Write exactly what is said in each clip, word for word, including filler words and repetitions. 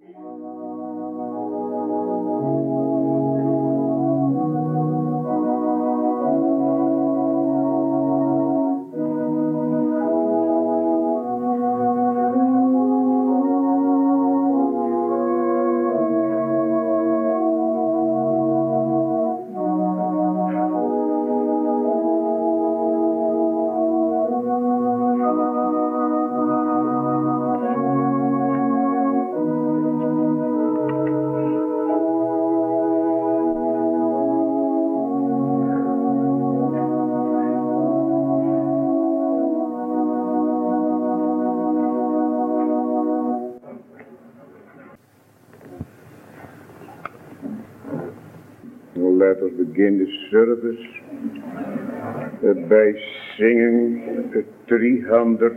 Let us begin the service uh, by singing uh, three hundred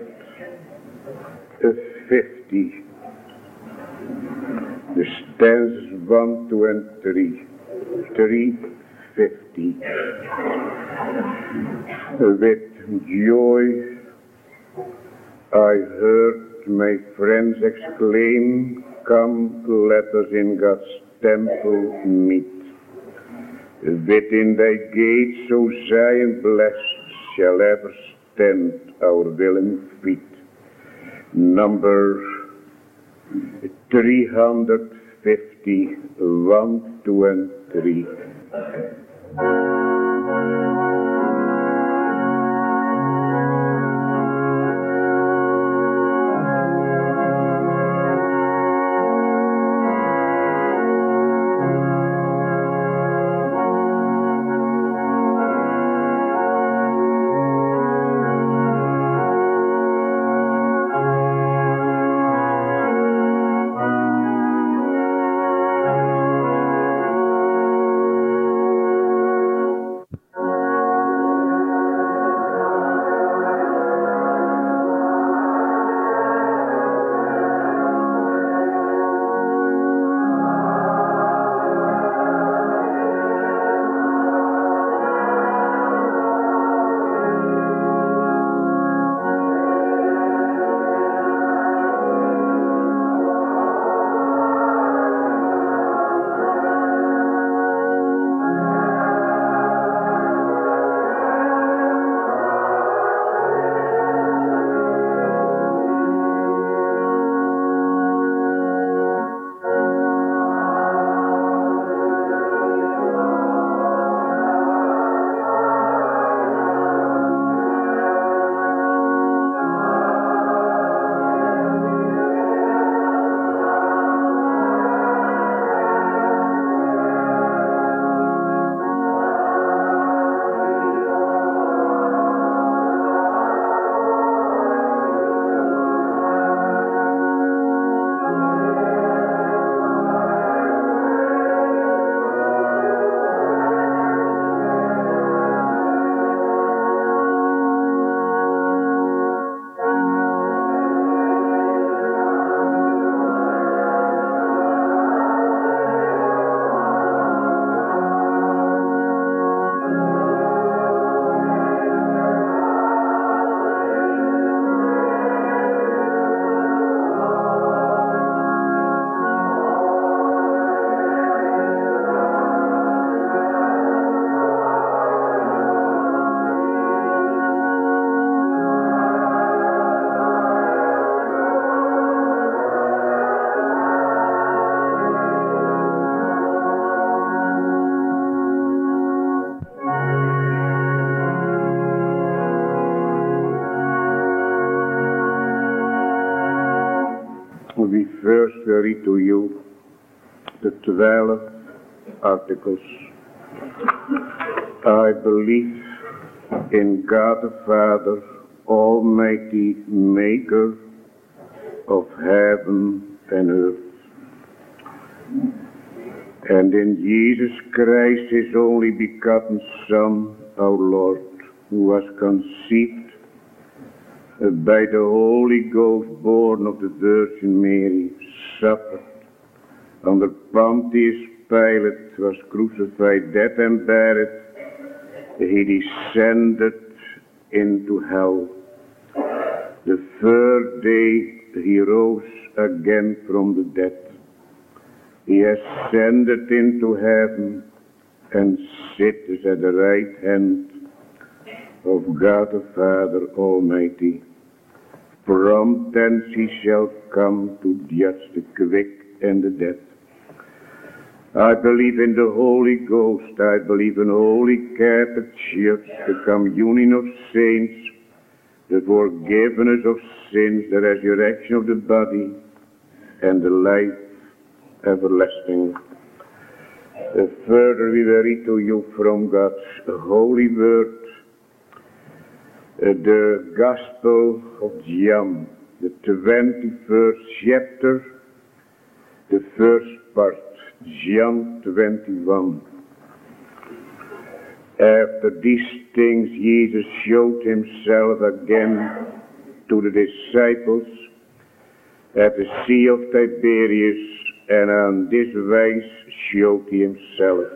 fifty, the stanzas one, two, and three. three fifty. Uh, with joy I heard my friends exclaim, "Come, let us in God's temple meet. Within thy gates, O Zion blessed, shall ever stand our willing feet." Number three hundred fifty, one, two, and three. We first read to you the twelve articles. I believe in God the Father, Almighty, Maker of heaven and earth, and in Jesus Christ, His only begotten Son, our Lord, who was conceived by the Holy Ghost, born of the Virgin Mary, suffered under Pontius Pilate, was crucified, dead and buried. He descended into hell. The third day he rose again from the dead. He ascended into heaven and sitteth at the right hand of God the Father Almighty. From thence he shall come to judge the quick and the dead. I believe in the Holy Ghost. I believe in the Holy Catholic Church, the communion of saints, the forgiveness of sins, the resurrection of the body, and the life everlasting. Uh, further we will read to you from God's holy word, uh, the Gospel of John, the twenty-first chapter, the first part, John twenty-one. After these things Jesus showed himself again to the disciples at the Sea of Tiberias, and on this wise showed he himself.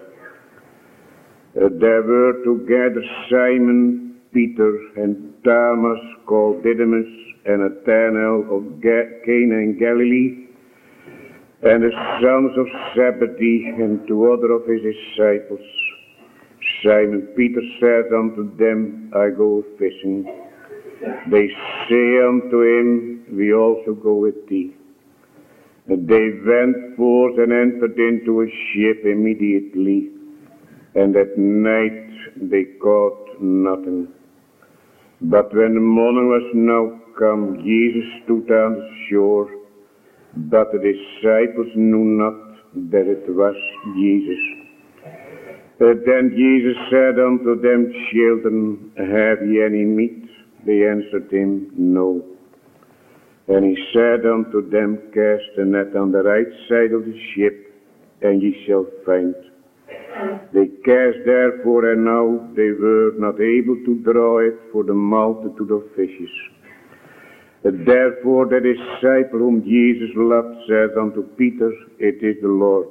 Uh, there were together Simon Peter and Thomas called Didymus, and Nathanael of Ga- Cana in Galilee, and the sons of Zebedee, and two other of his disciples. Simon Peter said unto them, I go fishing. They say unto him, we also go with thee. And they went forth and entered into a ship immediately, and at night they caught nothing. But when the morning was now come, Jesus stood on the shore, but the disciples knew not that it was Jesus. Uh, then Jesus said unto them, Children, have ye any meat? They answered him, No. And he said unto them, Cast the net on the right side of the ship, and ye shall find. They cast therefore, and now they were not able to draw it for the multitude of fishes. And therefore the disciple whom Jesus loved said unto Peter, It is the Lord.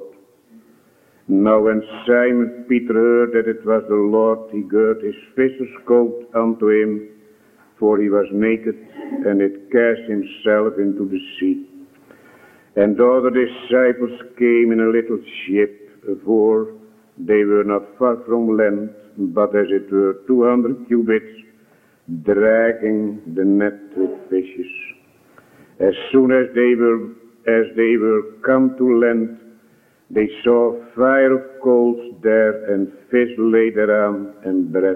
Now when Simon Peter heard that it was the Lord, he girt his fisher's coat unto him, for he was naked, and it cast himself into the sea. And all the disciples came in a little ship, for they were not far from land, but as it were two hundred cubits, dragging the net with fishes. As soon as they were as they were come to land, they saw a fire of coals there, and fish laid thereon, and bread.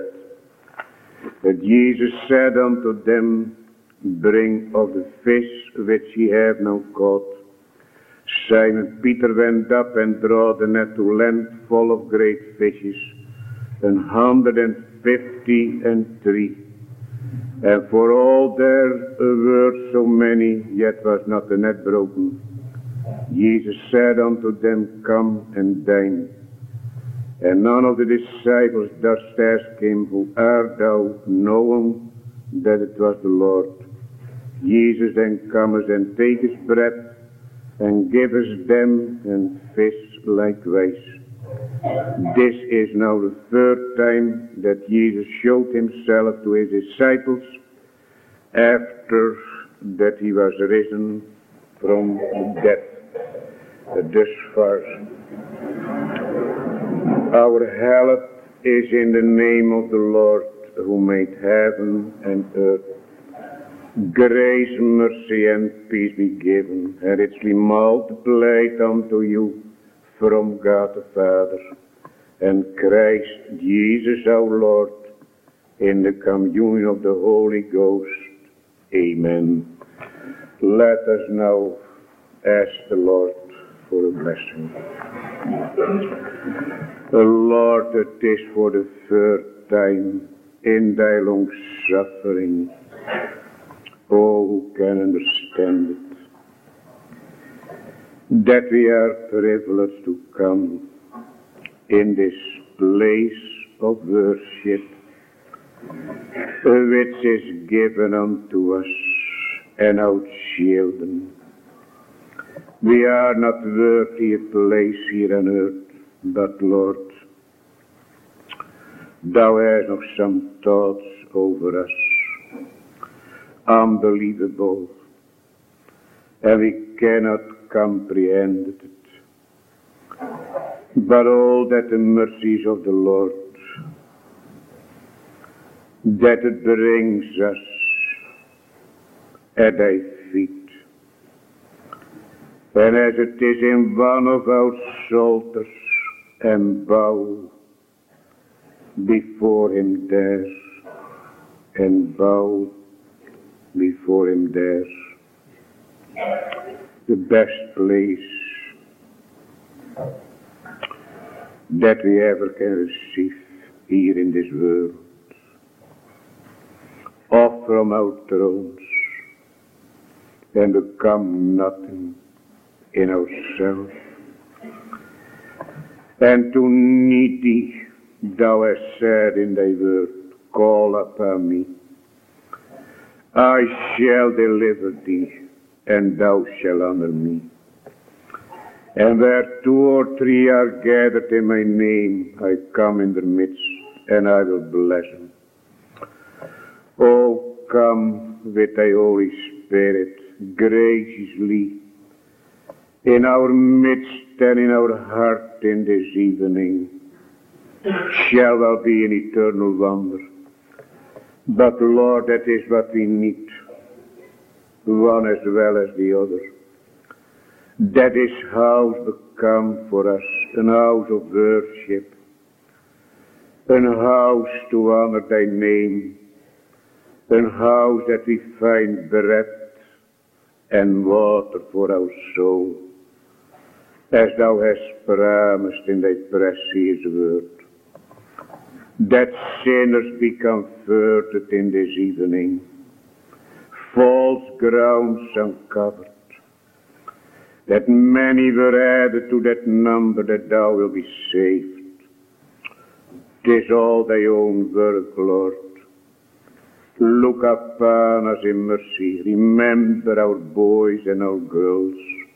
But Jesus said unto them, Bring of the fish which ye have now caught. Simon Peter went up and drew the net to land full of great fishes, an hundred and fifty and three. And for all there were so many, yet was not the net broken. Jesus said unto them, Come and dine. And none of the disciples durst ask him, Who art thou? Knowing that it was the Lord. Jesus then cometh and taketh bread, and giveth them, and fish likewise. This is now the third time that Jesus showed himself to his disciples, after that he was risen from the dead. Thus far, our help is in the name of the Lord, who made heaven and earth. Grace, mercy, and peace be given, and richly multiplied unto you from God the Father and Christ Jesus our Lord, in the communion of the Holy Ghost. Amen. Let us now ask the Lord for a blessing. The Lord, it is for the third time in thy long suffering. Oh, who can understand it? That we are privileged to come in this place of worship, which is given unto us and our children. We are not worthy a place here on earth, but Lord, thou hast noch some thoughts over us, unbelievable, and we cannot comprehend it. but all that the mercies of the Lord, that it brings us at thy feet. And as it is in one of our psalters, and bow before him there, and bow before him there. The best place that we ever can receive here in this world. Off from our thrones and become nothing in ourselves. And to need thee, thou hast said in thy word, call upon me. I shall deliver thee, and thou shalt honor me. And where two or three are gathered in my name, I come in their midst, and I will bless them. Oh, come with thy Holy Spirit graciously in our midst and in our heart in this evening. Shall thou be an eternal wonder. But Lord, that is what we need, one as well as the other. That is house become for us an house of worship, an house to honor thy name, an house that we find bread and water for our soul, as thou hast promised in thy precious word. That sinners be comforted in this evening, false grounds uncovered, that many were added to that number, that thou wilt be saved. 'Tis all thy own work, Lord. Look upon us in mercy. Remember our boys and our girls.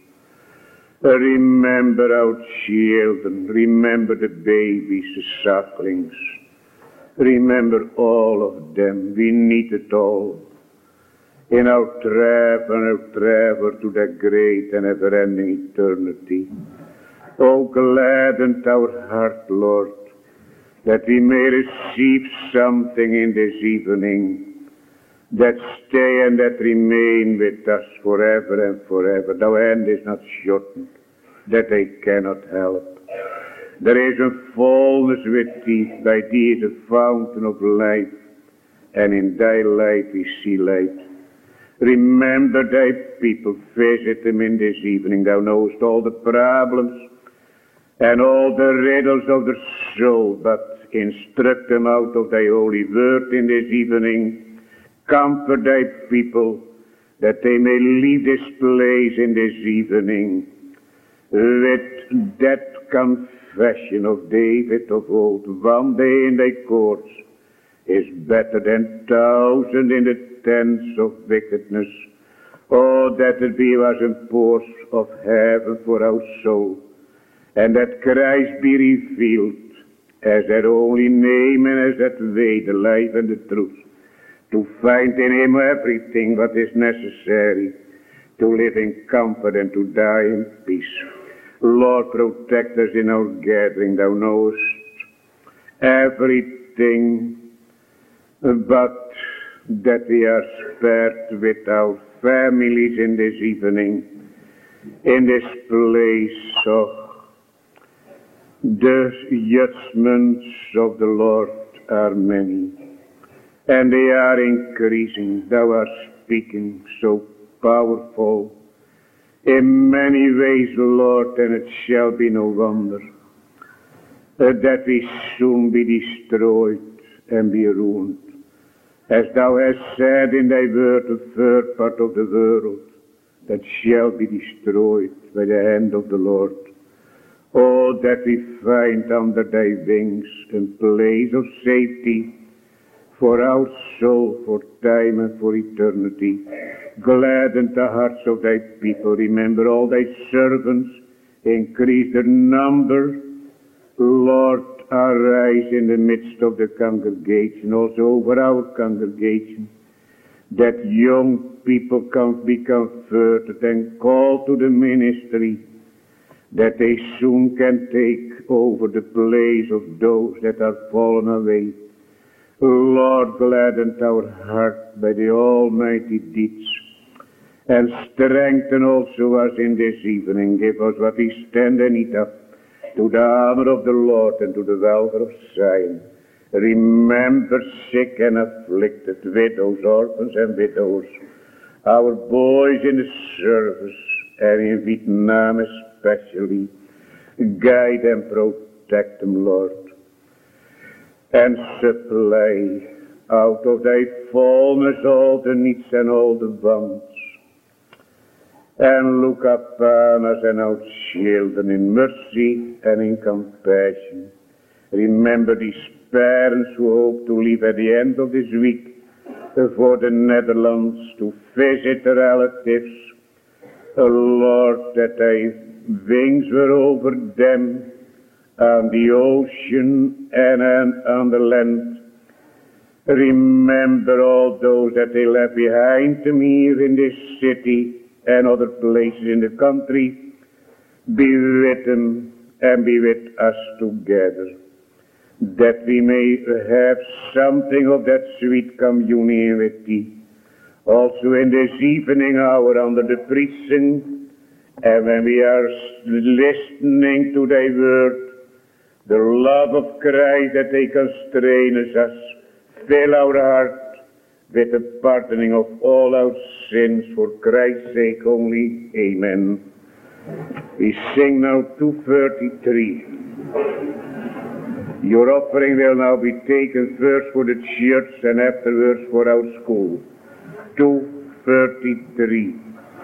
Remember our children. Remember the babies, the sucklings. Remember all of them. We need it all. In our travel and our travel to that great and ever-ending eternity. Oh, gladden our heart, Lord, that we may receive something in this evening that stay and that remain with us forever and forever. Thou hand is not shortened, that they cannot help. There is a fullness with thee, by thee is a fountain of life, and in thy light we see light. Remember thy people, visit them in this evening. Thou knowest all the problems and all the riddles of their soul, but instruct them out of thy holy word in this evening. Comfort thy people, that they may leave this place in this evening with that confession of David of old. One day in thy courts is better than thousand in the tents of wickedness. Oh, that it be as a pores of heaven for our soul, and that Christ be revealed as that only name and as that way, the life and the truth, to find in him everything what is necessary to live in comfort and to die in peace. Lord, protect us in our gathering. Thou knowest everything, but that we are spared with our families in this evening, in this place of the judgments of the Lord are many, and they are increasing. Thou art speaking so powerful in many ways, Lord, and it shall be no wonder uh, that we soon be destroyed and be ruined. As thou hast said in thy word, the third part of the world that shall be destroyed by the hand of the Lord. Oh, that we find under thy wings a place of safety for our soul, for time and for eternity. Gladden the hearts of thy people. Remember all thy servants. Increase their number. Lord, arise in the midst of the congregation, also over our congregation, that young people can be converted and called to the ministry. that they soon can take over the place of those that are fallen away. Lord, gladden our heart by the almighty deeds, and strengthen also us in this evening. Give us what we stand in need of, to the honor of the Lord and to the welfare of Zion. Remember sick and afflicted, widows, orphans, and widows, our boys in the service, and in Vietnam especially. Guide and protect them, Lord, and supply out of thy fullness all the needs and all the wants. And look upon us and our children in mercy and in compassion. Remember these parents who hope to leave at the end of this week for the Netherlands to visit their relatives. Oh Lord, that thy wings were over them on the ocean and on the land. Remember all those that they left behind them here in this city and other places in the country. Be with them and be with us together, that we may have something of that sweet communion with thee. Also in this evening hour under the preaching, and when we are listening to thy word, the love of Christ that they constrain us, fill our heart with the pardoning of all our sins for Christ's sake only. Amen. We sing now two thirty-three. Your offering will now be taken first for the church and afterwards for our school. two thirty-three.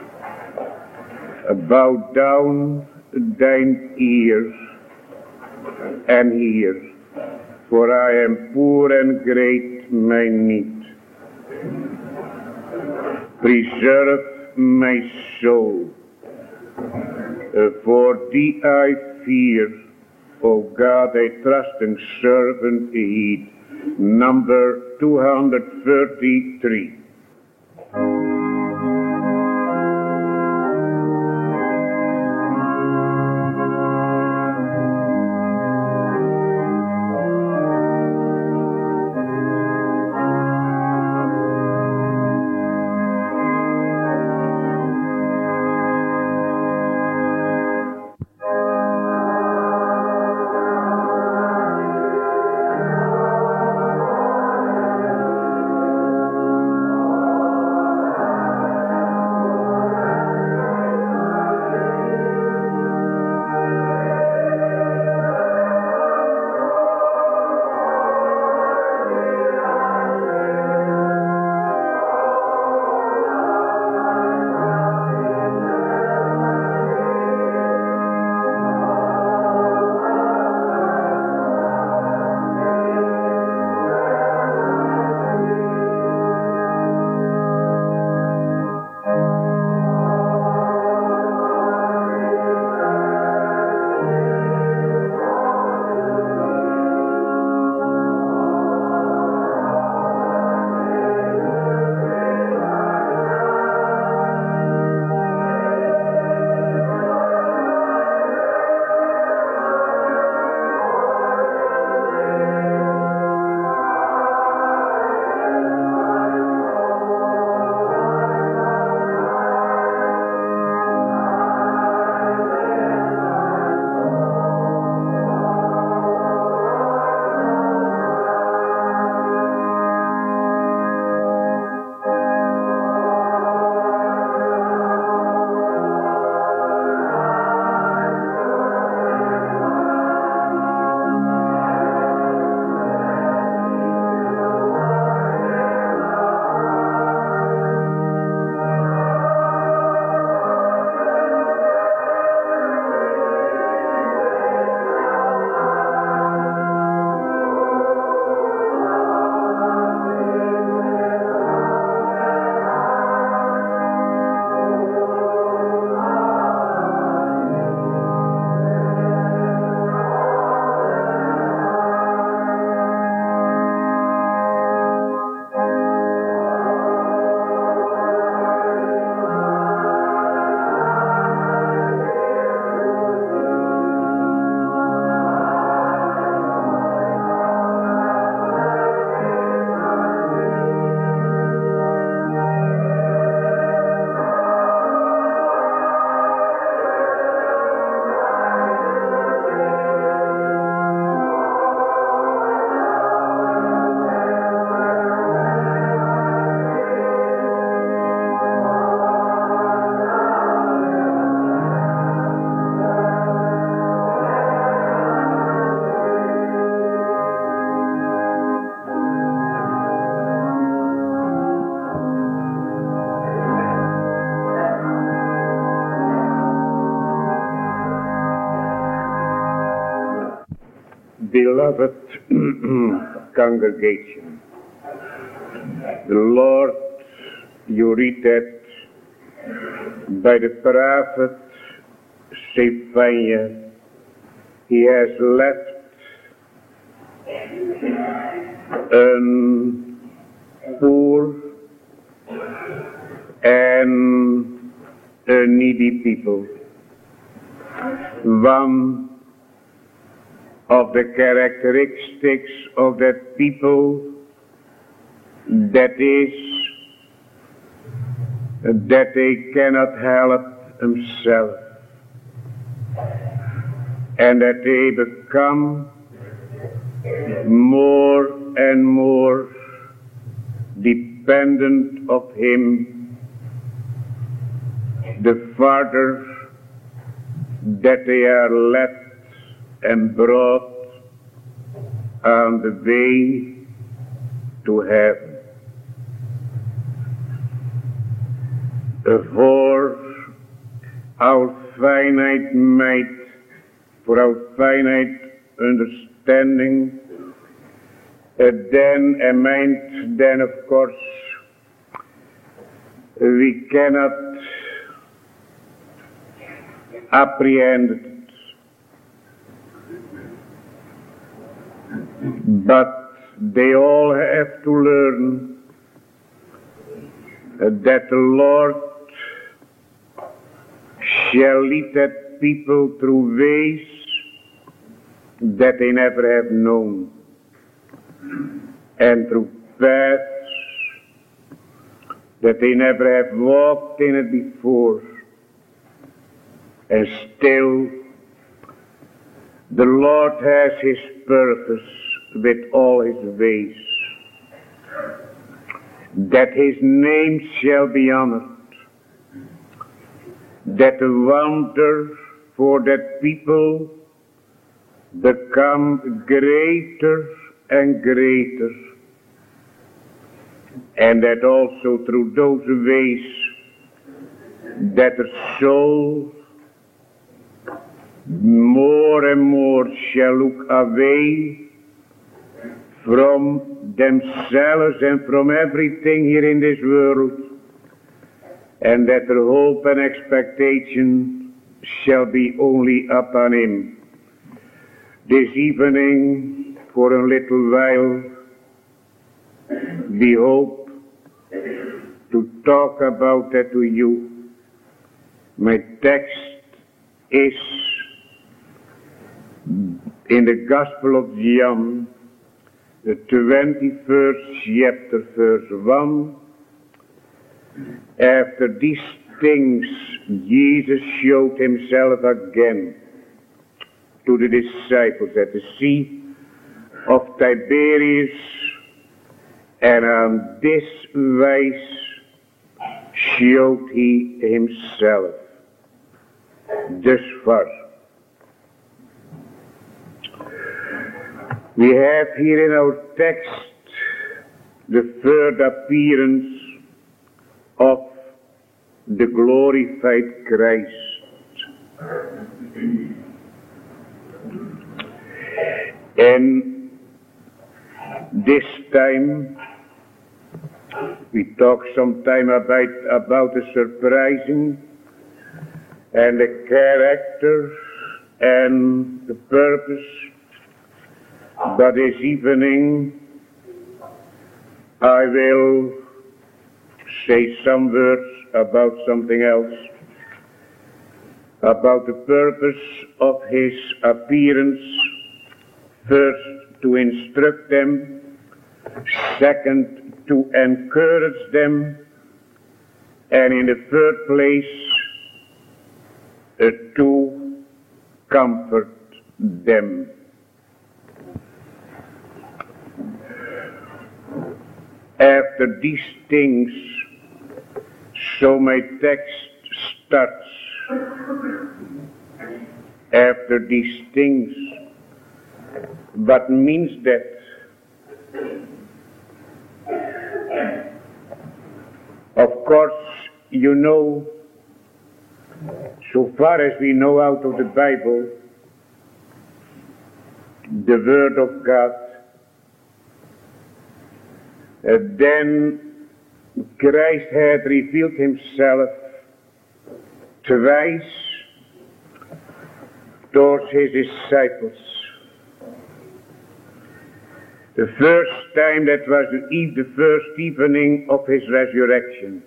Bow down thine ears and hear, for I am poor and great my need. Preserve my soul, for thee I fear, O God, thy trusting servant heed. Number two thirty-three. Beloved congregation, the Lord, you read that by the prophet Zephaniah, he has left an poor and a needy people. One of the characteristics of that people, that is, that they cannot help themselves, and that they become more and more dependent of Him, the farther that they are led and brought on the way to heaven. For our finite might, for our finite understanding, uh, then a mind, then of course we cannot apprehend it. But they all have to learn uh, that the Lord shall lead that people through ways that they never have known, and through paths that they never have walked in it before. And still, the Lord has His purpose with all His ways, that His name shall be honored, that the wonder for that people become greater and greater, and that also through those ways that the soul more and more shall look away from themselves and from everything here in this world, and that their hope and expectation shall be only upon Him. This evening, for a little while, we hope to talk about that to you. My text is in the Gospel of John, the twenty-first chapter, verse one. After these things, Jesus showed Himself again to the disciples at the Sea of Tiberias, and on this wise showed He Himself. Thus far, we have here in our text the third appearance of the glorified Christ. And this time we talk sometime about, about the surprising and the character and the purpose. But this evening I will say some words about something else, about the purpose of His appearance. First, to instruct them; second, to encourage them; and in the third place, uh, to comfort them. After these things, so my text starts. After these things, what means that? Of course, you know, so far as we know out of the Bible, the Word of God, uh, then Christ had revealed himself twice towards his disciples. The first time, that was the, eve, the first evening of his resurrection.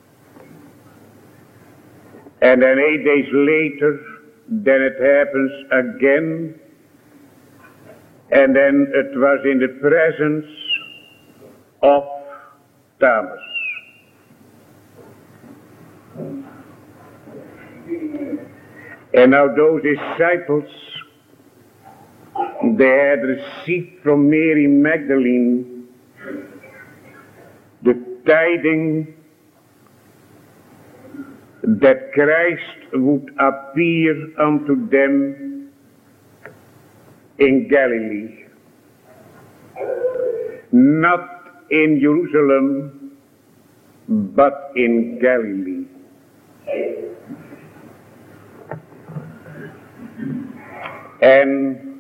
And then eight days later, then it happens again. And then it was in the presence of Thomas. And now those disciples, they had received from Mary Magdalene the tidings that Christ would appear unto them in Galilee. Not in Jerusalem, but in Galilee. And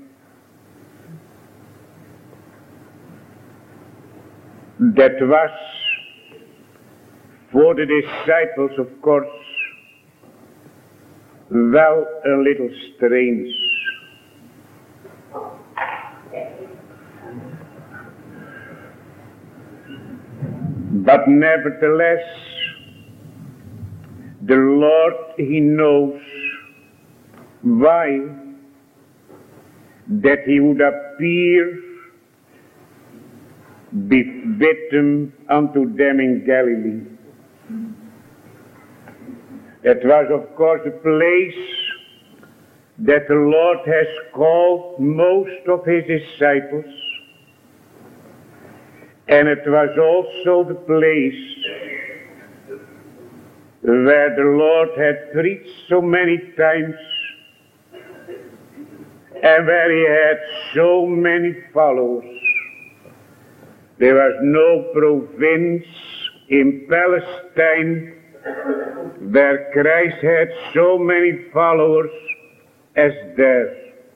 that was for the disciples, of course, well a little strange. But nevertheless, the Lord, he knows why that he would appear with them unto them in Galilee. That was, of course, the place that the Lord has called most of his disciples. And it was also the place where the Lord had preached so many times and where he had so many followers. There was no province in Palestine where Christ had so many followers as there.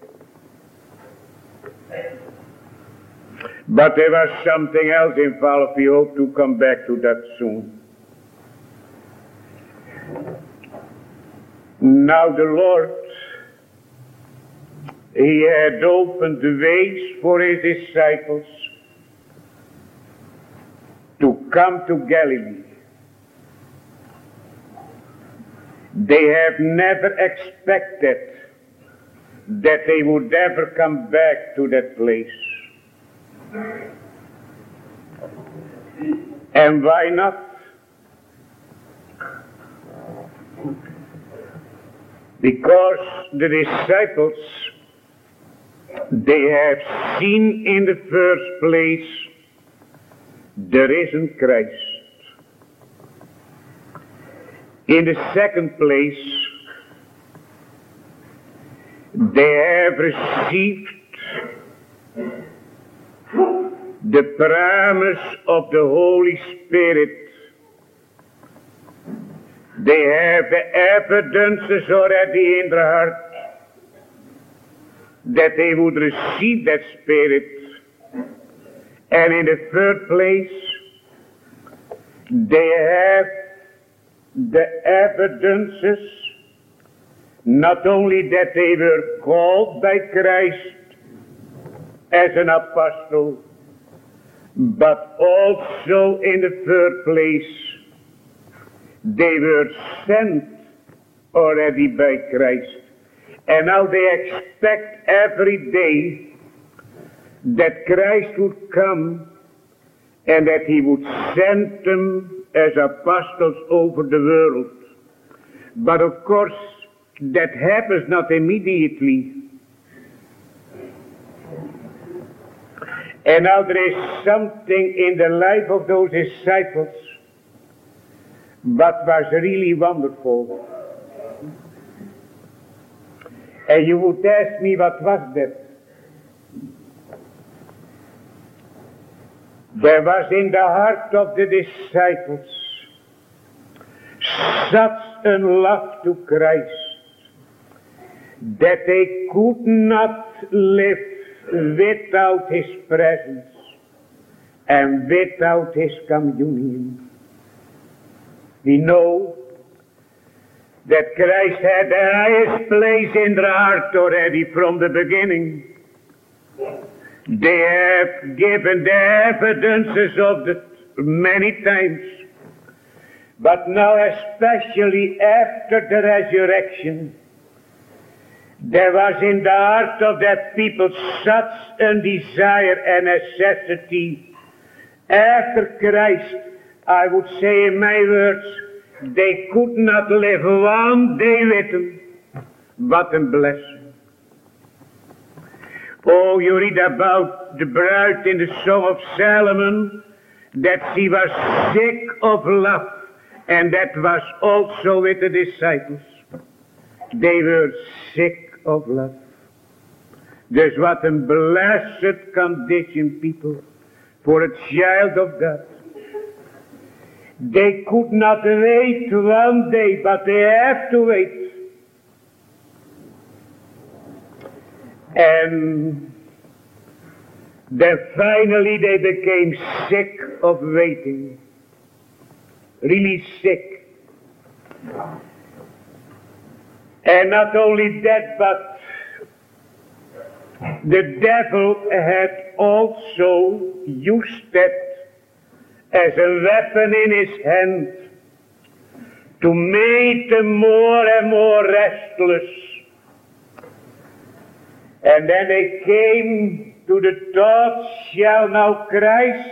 But there was something else involved. We hope to come back to that soon. Now the Lord, he had opened the ways for his disciples to come to Galilee. They have never expected that they would ever come back to that place. And why not? Because the disciples, they have seen in the first place the risen Christ. In the second place, they have received the promise of the Holy Spirit. They have the evidences already in their heart that they would receive that Spirit. And in the third place, they have the evidences not only that they were called by Christ as an apostle, but also in the third place, they were sent already by Christ. And now they expect every day that Christ would come and that he would send them as apostles over the world. But of course, that happens not immediately. And now there is something in the life of those disciples that was really wonderful. And you would ask me, what was that? There was in the heart of the disciples such a love to Christ that they could not live without His presence and without His communion. We know that Christ had the highest place in their heart already from the beginning. They have given the evidences of it many times. But now, especially after the resurrection, there was in the heart of that people such a desire and necessity after Christ. I would say in my words, they could not live one day with Him. What a blessing. Oh, you read about the bride in the Song of Solomon, that she was sick of love, and that was also with the disciples. They were sick of love. There's what a blessed condition, people, for a child of God. They could not wait one day, but they have to wait. And then finally they became sick of waiting. Really sick. And not only that, but the devil had also used that as a weapon in his hand to make them more and more restless. And then they came to the thought, shall now Christ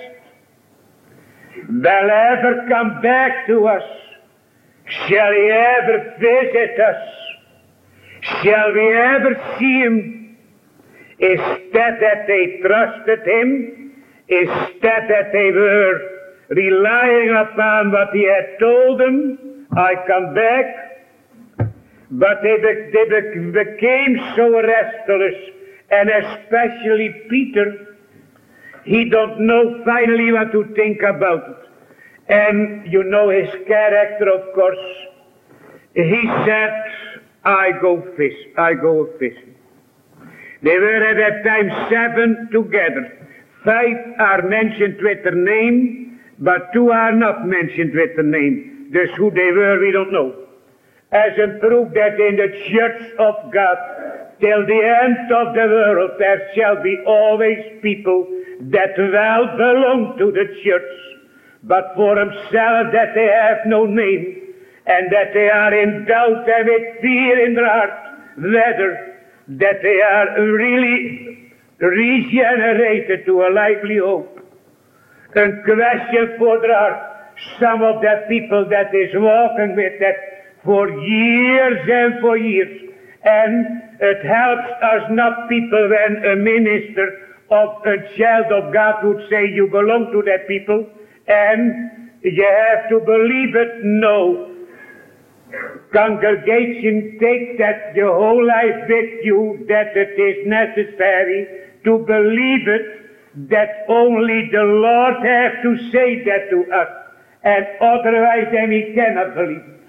will ever come back to us? Shall He ever visit us? Shall we ever see Him? Instead that they trusted Him, instead that they were relying upon what He had told them, I come back. But they, be, they be, became so restless, and especially Peter, he don't know finally what to think about it. And you know his character, of course. He said, I go fish, I go fishing. They were at that time seven together. Five are mentioned with their name, but two are not mentioned with their name. Just who they were, we don't know. As a proof that in the church of God, till the end of the world, there shall be always people that well belong to the church, but for themselves that they have no name, and that they are in doubt and with fear in their heart, whether that they are really regenerated to a lively hope. A question for their heart. Some of the people that is walking with that for years and for years. And it helps us not people when a minister of a child of God would say you belong to that people and you have to believe it. No. Congregation, take that your whole life with you, that it is necessary to believe it, that only the Lord has to say that to us, and otherwise then we cannot believe it.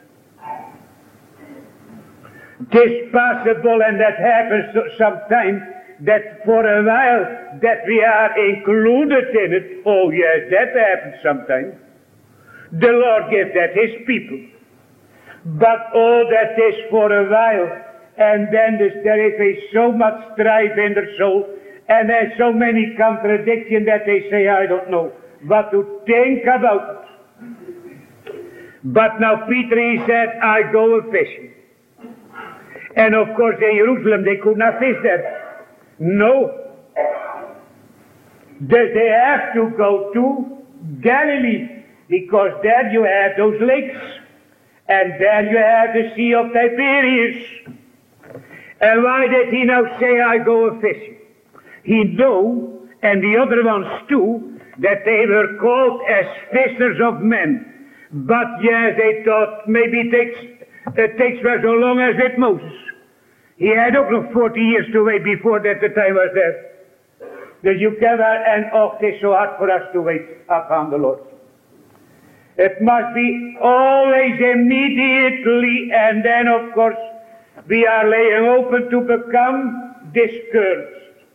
It is possible, and that happens sometimes, that for a while that we are included in it. Oh yes, that happens sometimes. The Lord gives that His people. But all that is for a while, and then there is a so much strife in their soul, and there's so many contradictions that they say, I don't know what to think about it. But now Peter, he said, I go a fishing. And of course in Jerusalem they could not fish there. No. They, they have to go to Galilee, because there you have those lakes. And there you have the Sea of Tiberias. And why did he now say, I go a fishing? He knew, and the other ones too, that they were called as fishers of men. But yes, they thought maybe it takes, it takes for so long as with Moses. He had also forty years to wait before that the time was there. That you can, and oh, it is so hard for us to wait upon the Lord. It must be always immediately, and then of course we are laying open to become discouraged.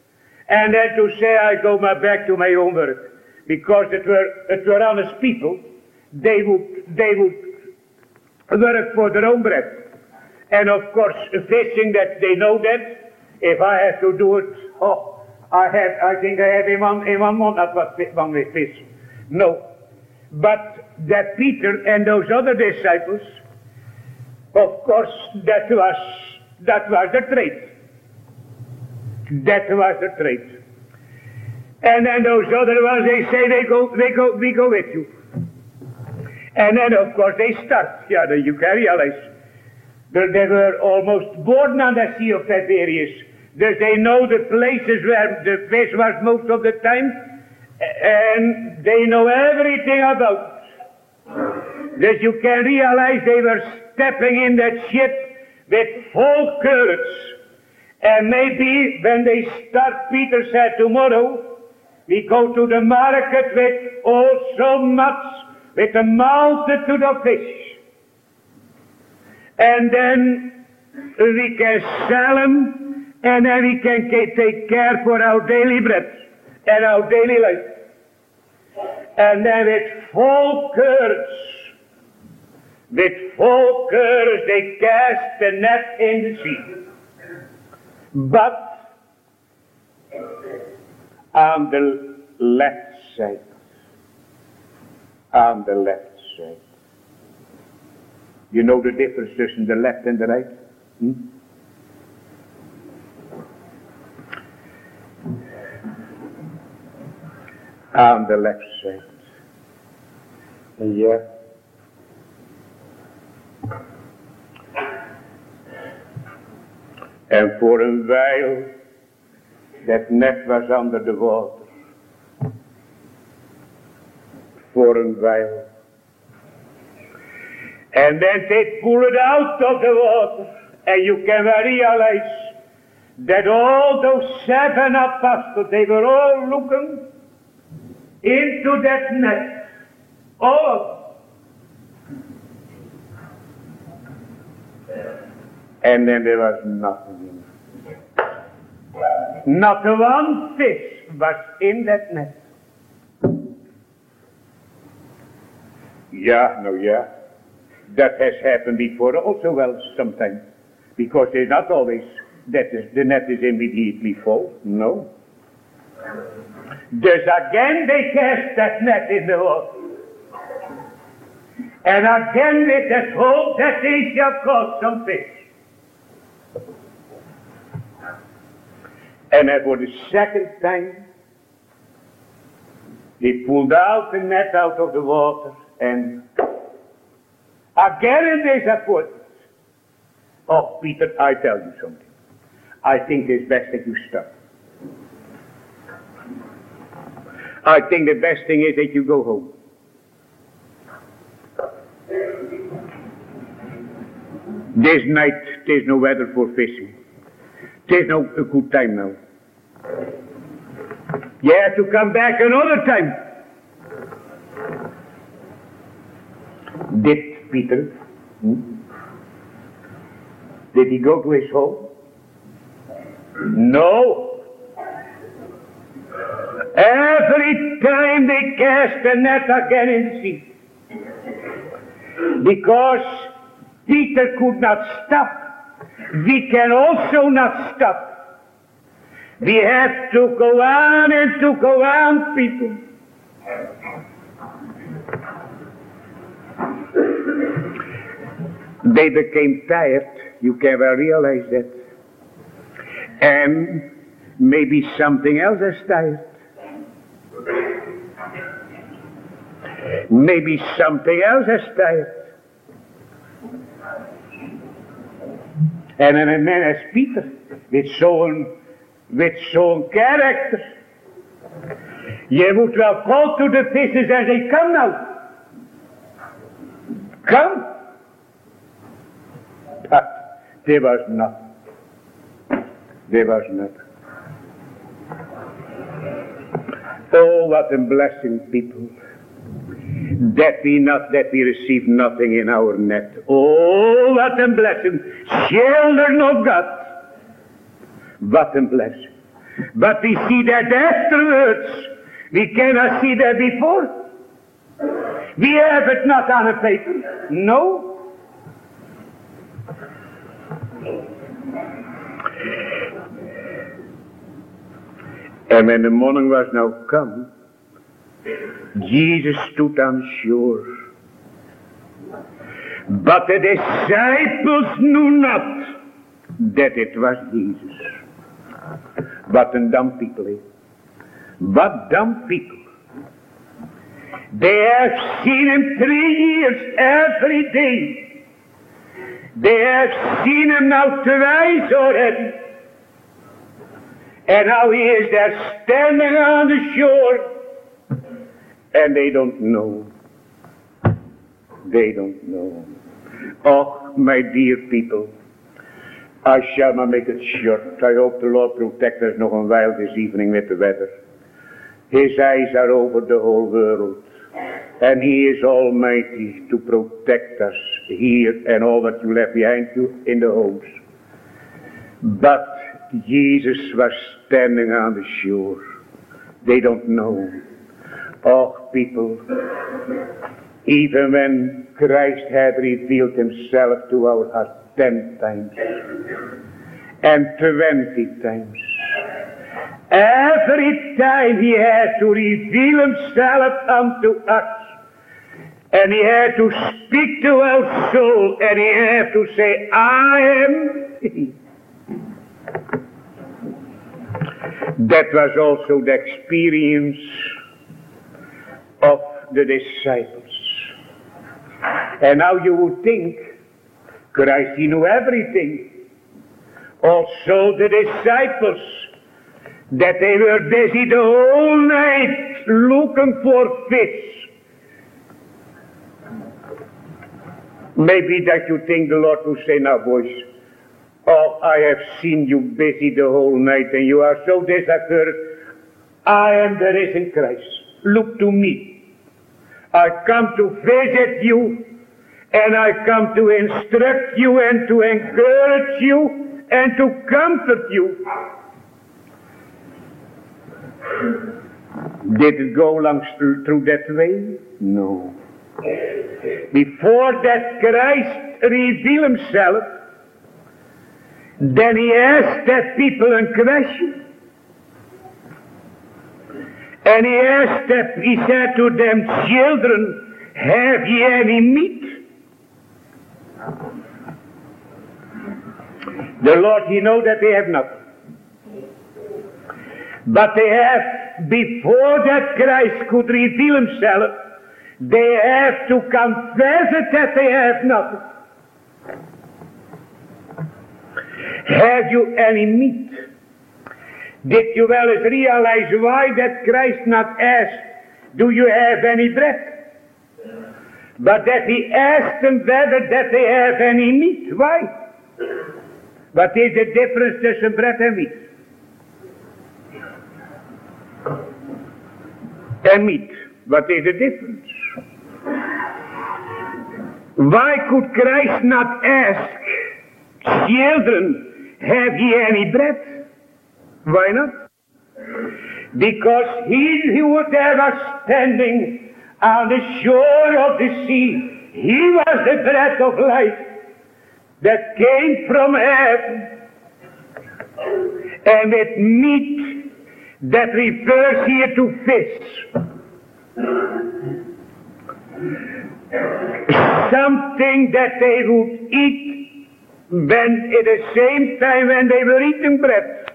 And then to say, I go my back to my own work. Because it were, it were honest people, they would, they would work for their own bread. And of course, fishing, that they know that, if I have to do it, oh, I have, I think I have in one, in one month, not one with fish. No. But that Peter and those other disciples, of course, that was, that was the trade. That was the trade. And then those other ones, they say, they go, they go, we go with you. And then, of course, they start. Yeah, you can realize. They were almost born on the Sea of Tiberias. That they know the places where the fish was most of the time. And they know everything about it. That you can realize they were stepping in that ship with full courage. And maybe when they start, Peter said, tomorrow, we go to the market with oh so much, with a multitude of fish. And then we can sell them, and then we can take care for our daily bread and our daily life. And then with full courage, with full courage, they cast the net in the sea. But on the left side, on the left side. You know the difference between the left and the right? Hmm? On the left side. Yeah. And for a while, that net was under the water. For a while. And then they pull it out of the water. And you can realize that all those seven apostles, they were all looking into that net. All. And then there was nothing in it. Not one fish was in that net. Yeah, no, yeah. That has happened before also, well, sometimes. Because it's not always that is, the net is immediately full. No. Thus again they cast that net in the water. And again with that hope that they shall caught some fish. And then for the second time, they pulled out the net out of the water, and again in disappointment. Oh, Peter, I tell you something. I think it's best that you stop. I think the best thing is that you go home. This night, there's no weather for fishing. There's no a good time now. You have to come back another time. Did Peter, hmm? Did he go to his home? No. Every time they cast the net again in the sea. Because Peter could not stop. We can also not stop. We have to go on and to go on, people. They became tired. You can well realize that. And maybe something else has tired. Maybe something else has tired. And then a man as Peter, with zo'n, with zo'n character. Je moet wel call to the fishes and say, come now. Come. But there was nothing. There was nothing. Oh, what a blessing, people. That we not, that we receive nothing in our net. Oh, what a blessing. Children of God. What a blessing. But we see that afterwards. We cannot see that before. We have it not on a paper. No. And when the morning was now come, Jesus stood on shore. But the disciples knew not that it was Jesus. What een dumb people, eh? What dumb people. They have seen him three years every day. They have seen him now twice already. And now he is there standing on the shore. And they don't know. They don't know. Oh, my dear people. I shall not make it short. I hope the Lord protect us nog een while this evening with the weather. His eyes are over the whole world. And he is almighty to protect us here and all that you left behind you in the homes. But Jesus was standing on the shore. They don't know. Oh, people, even when Christ had revealed himself to our heart ten times and twenty times, every time he had to reveal himself unto us, and he had to speak to our soul, and he had to say, I am he. That was also the experience of the disciples. And now you would think Christ, he knew everything. Also the disciples, that they were busy the whole night looking for fish. Maybe that you think the Lord will say, now boys, oh, I have seen you busy the whole night and you are so disappointed. I am the risen Christ. Look to me. I come to visit you, and I come to instruct you and to encourage you and to comfort you. Did it go along through, through that way? No. Before that Christ revealed himself, then he asked that people a question. And he asked that, he said to them, children, have ye any meat? The Lord, he know that they have nothing. But they have, before that Christ could reveal himself, they have to confess it that they have nothing. Have you any meat? Did you well as realize why that Christ not asked, do you have any bread? But that he asked them whether that they have any meat. Why? What is the difference between bread and meat? And meat. What is the difference? Why could Christ not ask, children, have ye any bread? Why not? Because he who was there standing on the shore of the sea, he was the bread of life that came from heaven. And with meat that refers here to fish. Something that they would eat when at the same time when they were eating bread.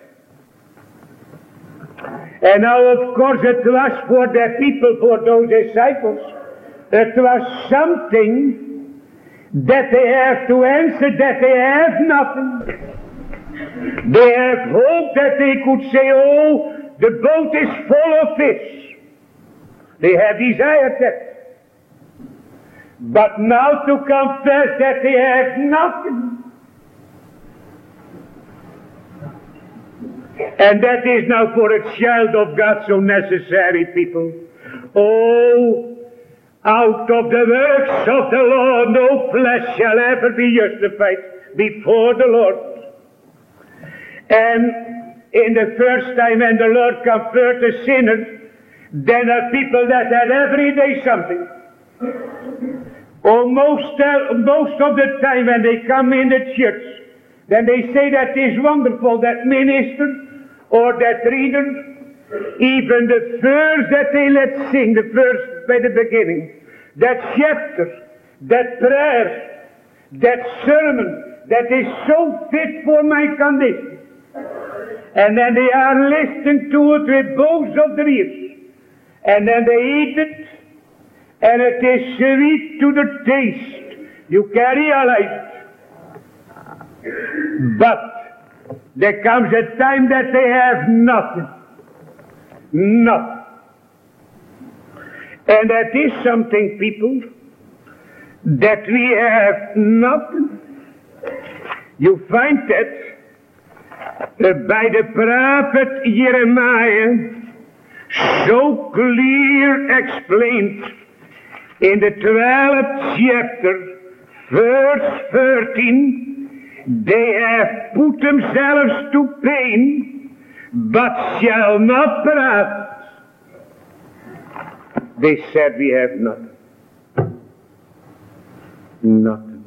And now of course it was for the people, for those disciples, it was something that they have to answer that they have nothing. They have hope that they could say, oh, the boat is full of fish. They have desired that. But now to confess that they have nothing. And that is now for a child of God so necessary, people. Oh, out of the works of the law no flesh shall ever be justified before the Lord. And in the first time when the Lord converted a sinner, then are people that had every day something. Almost uh, most of the time when they come in the church, then they say that it is wonderful, that minister or that reader, even the verse that they let sing, the verse by the beginning, that chapter, that prayer, that sermon, that is so fit for my condition. And then they are listening to it with both of their ears. And then they eat it, and it is sweet to the taste. You can realize it. But there comes a time that they have nothing. Nothing. And that is something, people, that we have nothing. You find that uh, by the prophet Jeremiah, so clear explained in the twelfth chapter, verse thirteen, they have put themselves to pain, but shall not profit. They said, we have nothing. Nothing.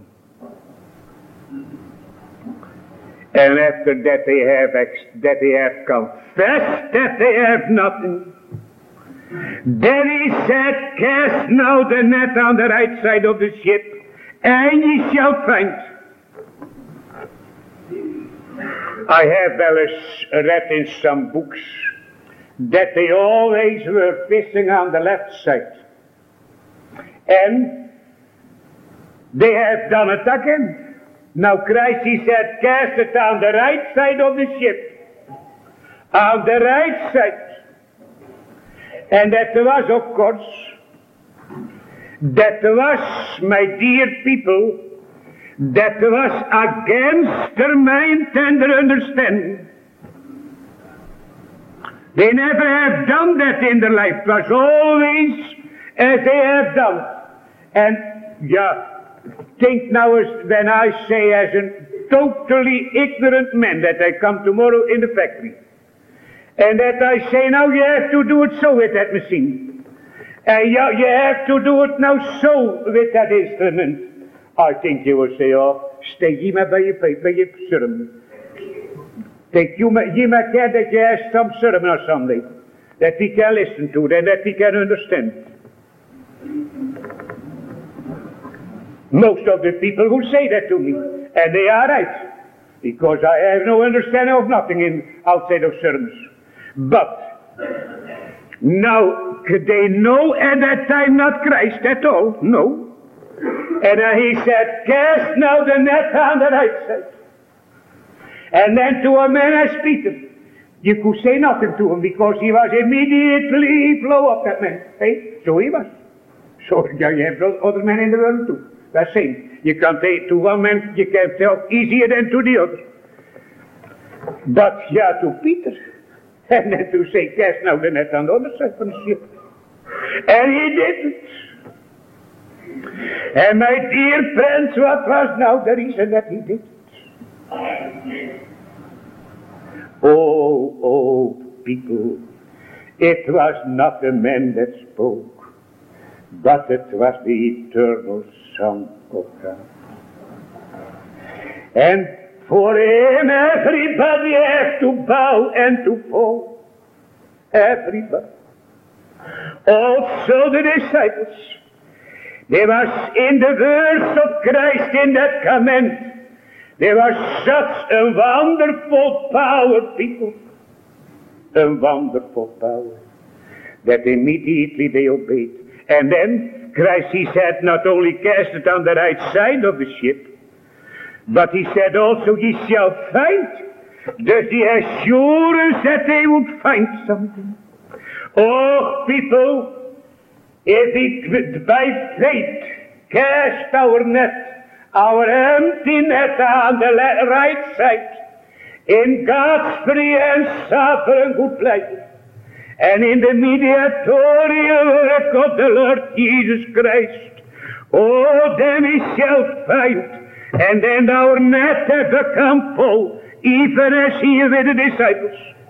And after that they have ex- that they have confessed that they have nothing. Then he said, cast now the net on the right side of the ship, and ye shall find. I have well as read in some books that they always were fishing on the left side. And they have done it again. Now Christ, he said, cast it on the right side of the ship. On the right side. And that was, of course, that was, my dear people, that was against their mind and their understanding. They never have done that in their life. It was always as they have done. And, yeah, think now as when I say as a totally ignorant man that I come tomorrow in the factory. And that I say, now you have to do it so with that machine. And you, you have to do it now so with that instrument. I think you will say, oh, stay hier maar bij je, bij je sermon. Think you may, you may care that you have some sermon or something that we can listen to and that we can understand. Most of the people who say that to me, and they are right, because I have no understanding of nothing in outside of sermons. But now they know at that time not Christ at all, no. And uh, he said, cast now the net on the right side. And then to a man as Peter, you could say nothing to him because he was immediately blow up, that man. Hey, so he was. So yeah, you have other men in the world too. That's same. You can't say to one man, you can talk easier than to the other. But yeah, to Peter. And then to say, cast now the net on the other side from the ship. And he did it. And my dear friends, what was now the reason that he did it? Oh, oh, people, it was not the man that spoke, but it was the eternal Son of God. And for him everybody has to bow and to fall. Everybody. Also the disciples. There was in the words of Christ in that command, there was such a wonderful power, people. A wonderful power. That immediately they obeyed. And then Christ, he said, not only cast it on the right side of the ship, but he said also, ye shall find. There's the assurance that they would find something. Oh, people, if we by faith cast our net, our empty net on the right side, in God's free and sovereign good pleasure, and in the mediatorial work of the Lord Jesus Christ, oh, then we shall find. And then our net has become full, even as he with the disciples.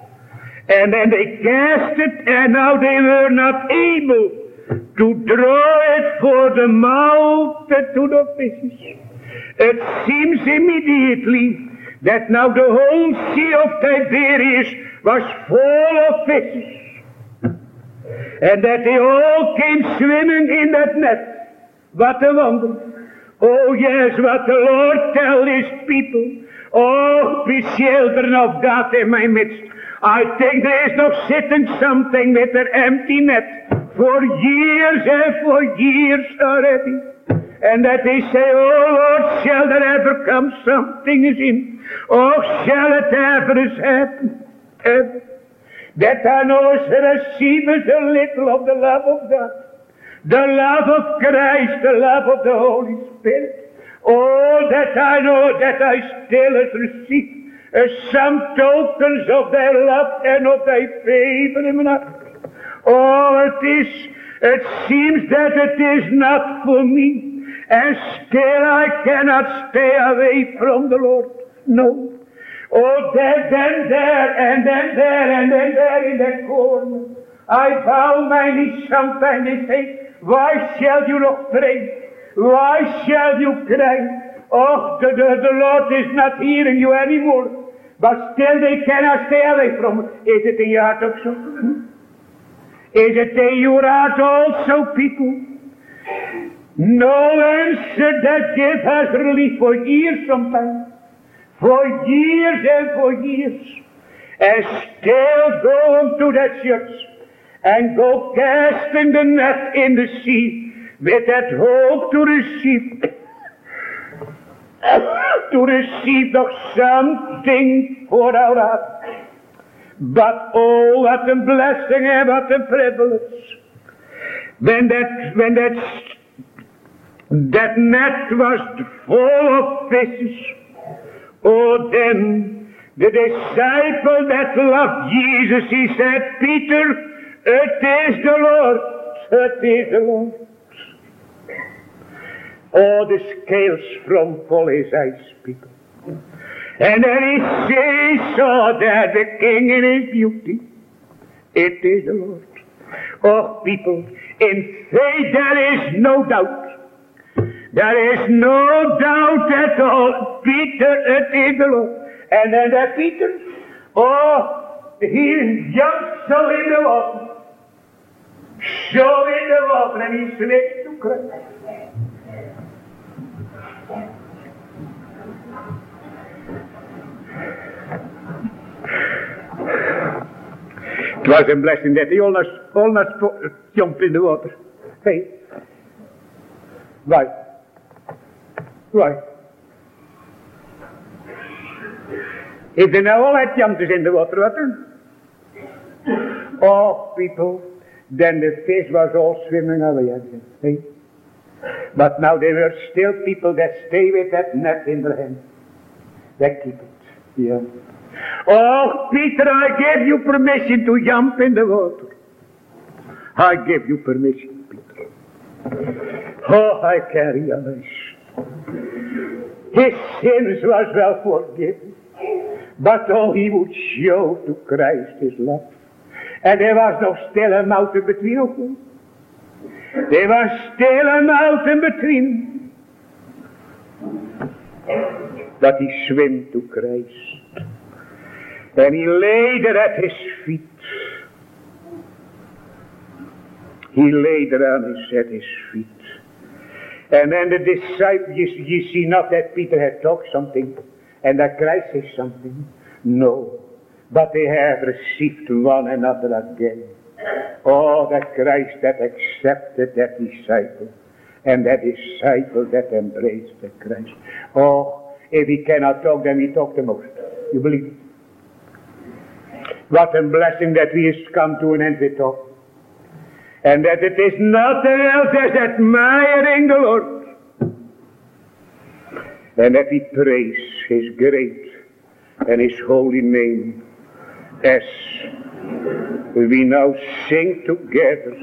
And then they cast it, and now they were not able to draw it for the multitude of fishes. It seems immediately that now the whole sea of Tiberias was full of fishes. And that they all came swimming in that net. What a wonder. Oh yes, what the Lord tells his people. Oh, be children of God in my midst. I think there is nog sitting something with an empty net for years and for years already. And that they say, oh Lord, shall there ever come something is in? Oh, shall it ever happen? Ever? That I know receives a little of the love of God, the love of Christ, the love of the Holy Spirit. Oh, that I know that I still has received uh, some tokens of their love and of thy favor in my life. Oh, it is, it seems that it is not for me, and still I cannot stay away from the Lord. No. Oh, there, then there, and then there, and then there in that corner. I bow my knees sometimes and say, why shall you not pray? Why shall you cry? Oh, the, the, the Lord is not hearing you anymore. But still they cannot stay away from it. Is it in your heart also? Is it in your heart also, people? No answer that gives us relief for years sometimes. For years and for years. And still go to that church and go casting the net in the sea with that hope to receive to receive of something for our heart. But oh, what a blessing and what a privilege when that when that that net was full of fishes. Oh, then the disciple that loved Jesus, he said, Peter, it is the Lord, it is the Lord. Oh, the scales from full his eyes, people. And then he says, saw there the King in his beauty. It is the Lord. Oh, people, in faith there is no doubt. There is no doubt at all. Peter, it is the Lord. And then that Peter, oh, he jumped so in the water. So in the water, and he slipped to Christ. It was a blessing that he almost, almost jumped in the water. Hey. Right. Right. If they now all had jumped in the water, what then? Oh, people, then the fish was all swimming away again. Hey. But now there were still people that stay with that net in their hand. They keep it. Yeah. Oh, Peter, I gave you permission to jump in the water. I gave you permission, Peter. Oh, I can realize. His sins was well forgiven. But oh, he would show to Christ his love. And there was no still a mountain between them. There was still a mountain between them. But he swam to Christ. And he laid it at his feet. He laid it on his, at his feet. And then the disciples, you, you see not that Peter had talked something and that Christ says something. No. But they have received one another again. Oh, that Christ that accepted that disciple. And that disciple that embraced the Christ. Oh, if he cannot talk, then he talk the most. You believe it? What a blessing that we has come to an end with talk. And that it is nothing else as admiring the Lord. And that we praise his great and his holy name as we now sing together.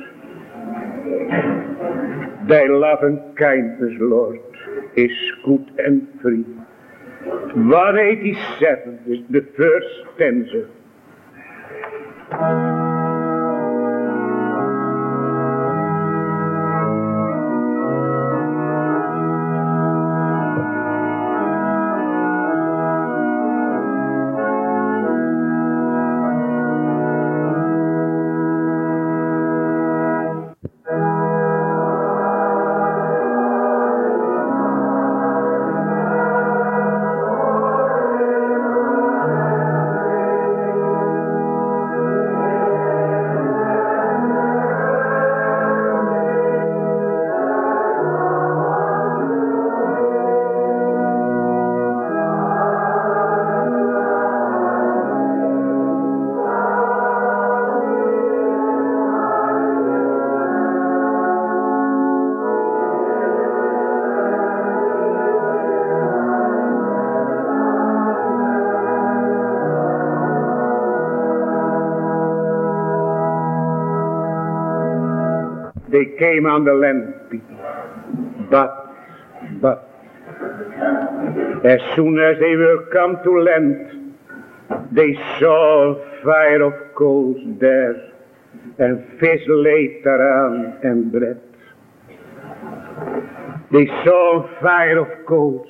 Thy love and kindness, Lord, is good and free. one eighty-seven is the first stanza. They came on the land, people. But, but, as soon as they were come to land, they saw a fire of coals there, and fish laid thereon, and bread. They saw a fire of coals.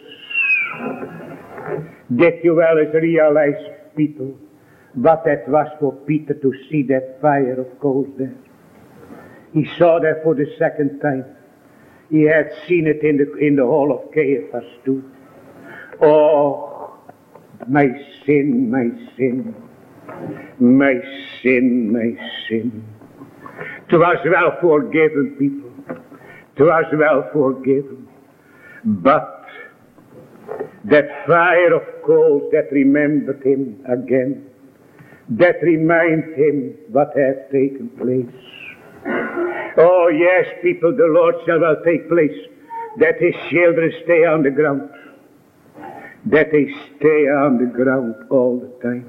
Did you well as realize, people, what that was for Peter to see that fire of coals there? He saw that for the second time. He had seen it in the in the hall of Caiaphas too. Oh, my sin, my sin, my sin, my sin. 'Twas well forgiven, people. 'Twas well forgiven. But that fire of coals that remembered him again, that reminded him what had taken place. Oh yes, people, the Lord shall well take place, that his children stay on the ground, that they stay on the ground all the time.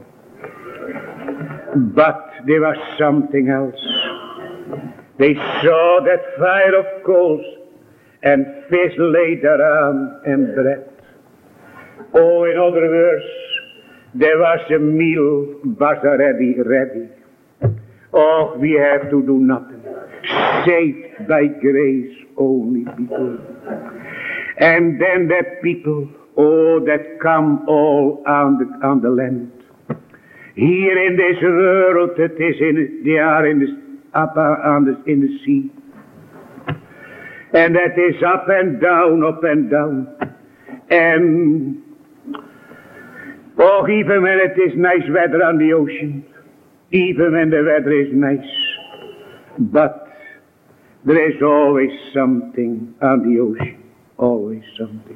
But there was something else. They saw that fire of coals, and fish laid thereon, and bread. Oh, in other words, there was a meal, was already ready. Oh, we have to do nothing. Saved by grace only, people. And then that people, oh, that come all on the, on the land. Here in this world, it is in, they are in the, up on the, in the sea. And that is up and down, up and down. And, oh, even when it is nice weather on the ocean, even when the weather is nice, but there is always something on the ocean, always something.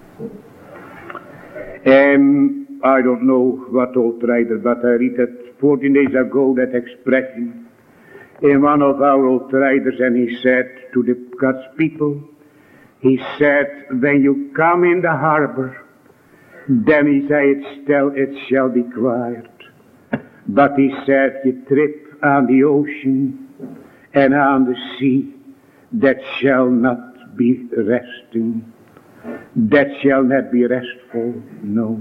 And I don't know what old writer, but I read that fourteen days ago, that expression in one of our old writers, and he said to the God's people, he said, when you come in the harbor, then he said, it shall, it shall be quiet. But he said, you trip on the ocean and on the sea, that shall not be resting. That shall not be restful, no.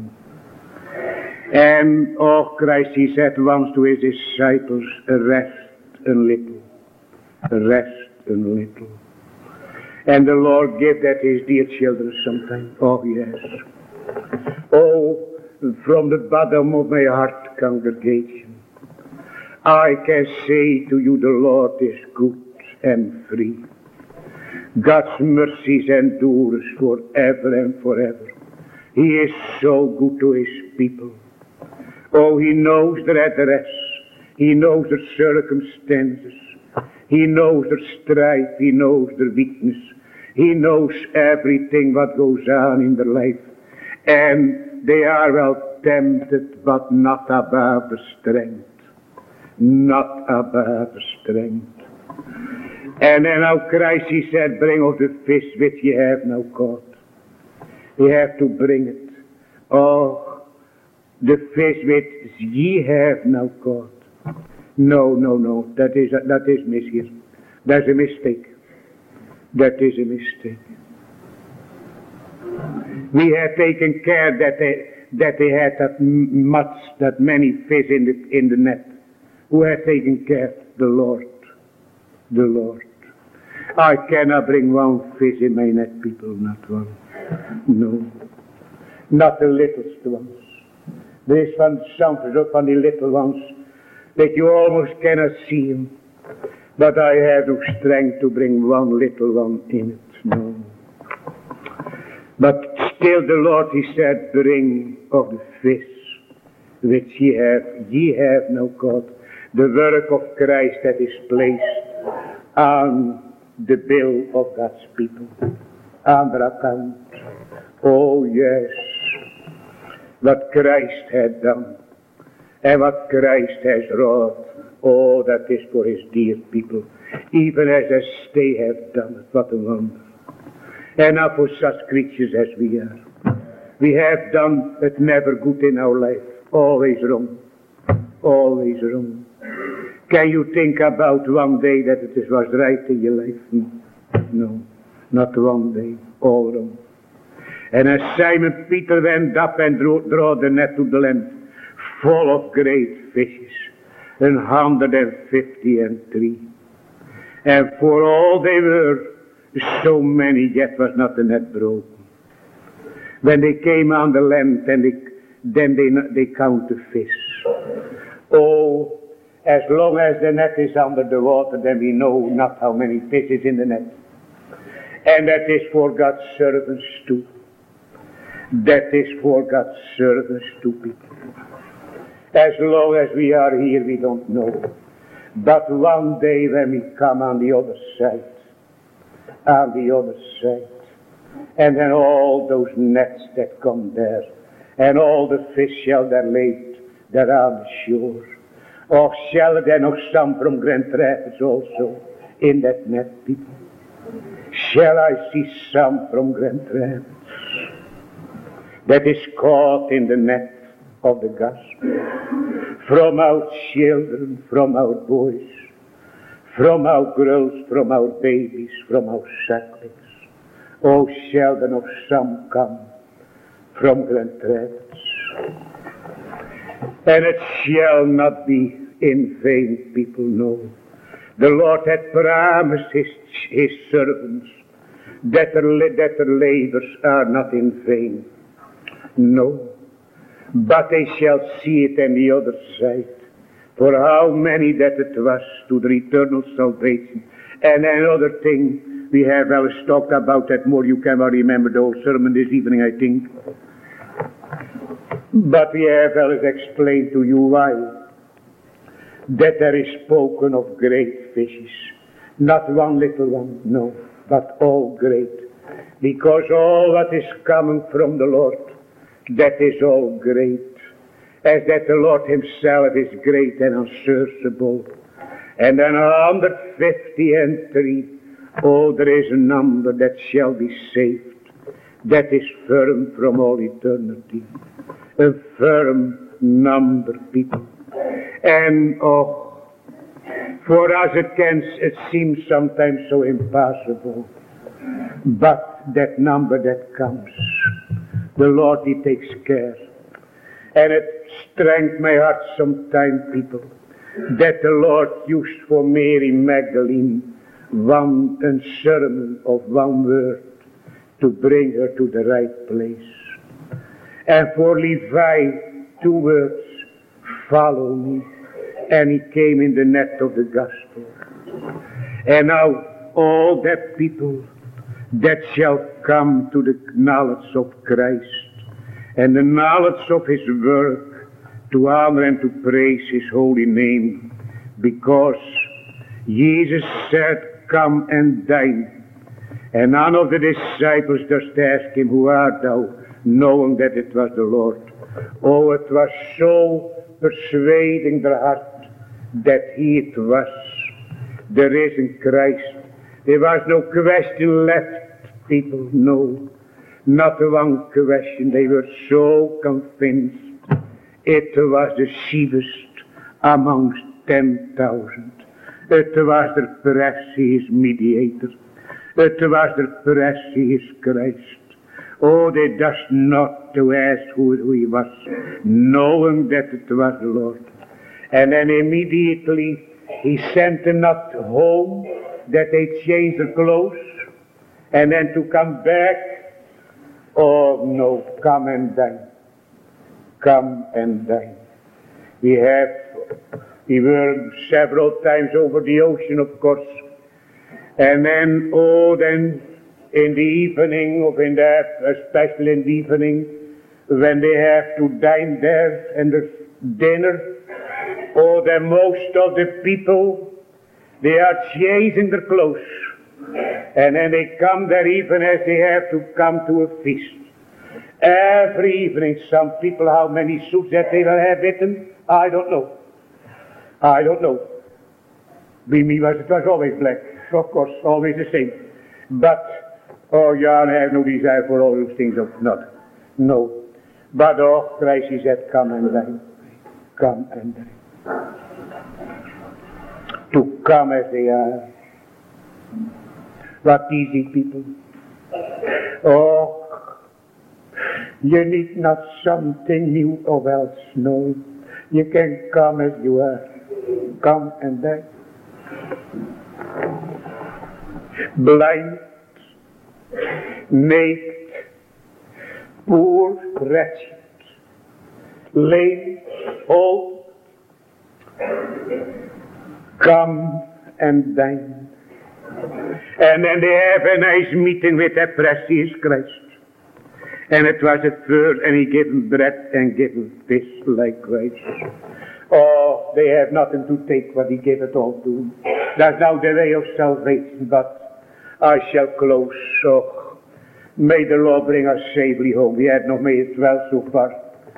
And, oh Christ, he said once to his disciples, rest a little, rest a little. And the Lord gave that his dear children sometime. Oh, yes. Oh, from the bottom of my heart, congregation, I can say to you, the Lord is good and free. God's mercies endures forever and forever. He is so good to his people. Oh, he knows their address. He knows their circumstances. He knows their strife. He knows their weakness. He knows everything what goes on in their life. And they are well tempted, but not above the strength. Not above the strength. And then now Christ, he said, bring out the fish which ye have now caught. You have to bring it. Oh, the fish which ye have now caught. No, no, no, that is, that is mis here. That's a mistake. That is a mistake. We have taken care that they, that they had that much, that many fish in the, in the net. Who has taken care? The Lord. The Lord. I cannot bring one fish in my net, people, not one. No. Not the littlest ones. There is van soms ook van die little ones that you almost cannot see them. But I have no strength to bring one little one in it. No. But still the Lord, he said, bring of the fish which ye have. Ye have no God. The work of Christ that is placed on the bill of God's people. On their account. Oh yes. What Christ had done. And what Christ has wrought. Oh, that is for his dear people. Even as, as they have done it. What a wonder. And now for such creatures as we are. We have done it never good in our life. Always wrong. Always wrong. Can you think about one day that it was right in your life? No. Not one day. All wrong. And as Simon Peter went up and drew, drew the net to the land, full of great fishes, an hundred and fifty and three. And for all they were, so many, yet was not the net broken. When they came on the land, and they, then they, they count the fish. Oh, as long as the net is under the water, then we know not how many fish is in the net. And that is for God's servants too. That is for God's servants too, people. As long as we are here, we don't know. But one day when we come on the other side, on the other side, and then all those nets that come there, and all the fish shall there laid there on the shore. Or shall there noch some from Grand Rapids also in that net, people? Shall I see some from Grand Rapids that is caught in the net of the gospel? From our children, from our boys, from our girls, from our babies, from our sucklings. Oh, shall there noch some come from Grand Rapids? And it shall not be in vain, people know. The Lord had promised his, his servants that their, that their labors are not in vain. No. But they shall see it on the other side. For how many that it was to the eternal salvation. And another thing, we have well talked about that more. You can well remember the whole sermon this evening, I think. But we have well explained to you why. That there is spoken of great fishes. Not one little one, no, but all great. Because all that is coming from the Lord, that is all great. As that the Lord himself is great and unsearchable. And then a hundred fifty and three. Oh, there is a number that shall be saved. That is firm from all eternity. A firm number, people. And oh, for us it can, it seems sometimes so impossible. But that number that comes, the Lord, he takes care. And it strengthens my heart sometimes, people, that the Lord used for Mary Magdalene one a sermon of one word to bring her to the right place. And for Levi, two words, follow me. And he came in the net of the gospel. And now all that people that shall come to the knowledge of Christ and the knowledge of his work, to honor and to praise his holy name, because Jesus said, come and dine. And none of the disciples just asked him, who art thou? Knowing that it was the Lord. Oh, it was so persuading their heart that he it was, the risen Christ. There was no question left, people, no. Not one question. They were so convinced it was the chiefest amongst ten thousand. It was the precious mediator. It was the precious Christ. Oh, they just not to ask who, who he was, knowing that it was the Lord. And then immediately he sent them not home, that they changed their clothes, and then to come back. Oh no, come and dine. Come and dine. We have, we were several times over the ocean, of course. And then, oh, then in the evening, or in the, especially in the evening, when they have to dine there and there's dinner, oh, then most of the people, they are changing their clothes. And then they come there even as they have to come to a feast. Every evening, some people, how many suits that they will have with them, I don't know. I don't know. With me was it was always black, of course, always the same. But, oh, yeah, I have no desire for all those things of not. No. But, oh, Christ, he said, come and dine. Come and dine. To come as they are. What easy people. Oh, you need not something new or else, no. You can come as you are. Come and dine. Blind, naked, poor, wretched, lame, old, come and dine. And then they have a nice meeting with the precious Christ. And it was at first, and he gave them bread and gave them fish likewise. Oh, they have nothing to take what he gave it all to them. That's now the way of salvation, but I shall close. So may the Lord bring us safely home. We had not made it well so far.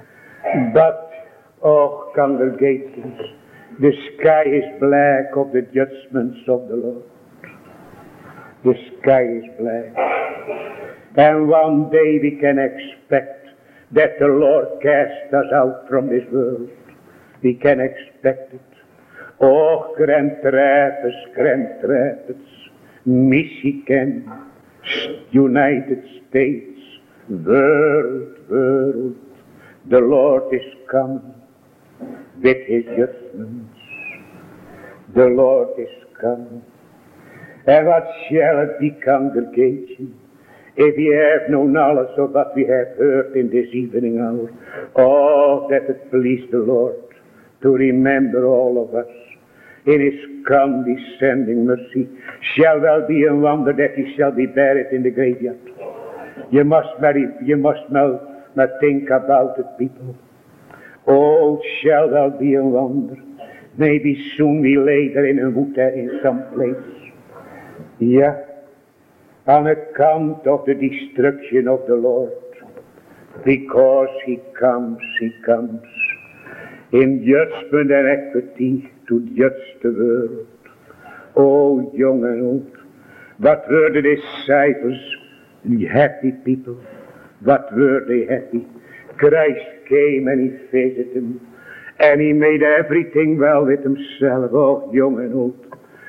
But, oh, congregations, the sky is black of the judgments of the Lord. The sky is black. And one day we can expect that the Lord cast us out from this world. We can expect it. Oh, Grand Rapids, Grand Rapids, Michigan, United States, world, world, the Lord is coming with his judgments. The Lord is coming. And what shall it be, congregation, if we have no knowledge of what we have heard in this evening hour? Oh, that it please the Lord to remember all of us in his condescending mercy. Shall well be a wonder that he shall be buried in the graveyard. You must very, you must now, now think about it, people. Oh, shall well be a wonder. Maybe soon we lay there in a wood there in some place. Yeah, on account of the destruction of the Lord, because he comes, he comes in judgment and equity to judge the world. Oh, young and old, what were the disciples? The happy people. What were they happy? Christ came and he visited them, and he made everything well with himself. Oh, young and old,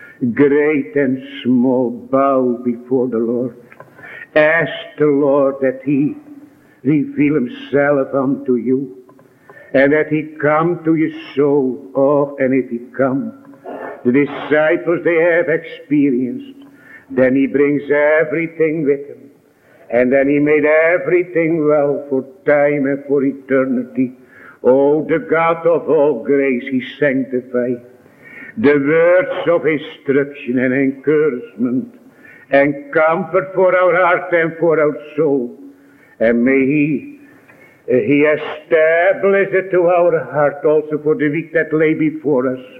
great and small, bow before the Lord. Ask the Lord that he reveal himself unto you, and that he come to your soul. Oh, and if he come, the disciples they have experienced, then he brings everything with him, and then he made everything well for time and for eternity. Oh, the God of all grace, he sanctified the words of instruction and encouragement and comfort for our heart and for our soul. And may he, uh, he establish it to our heart also for the week that lay before us.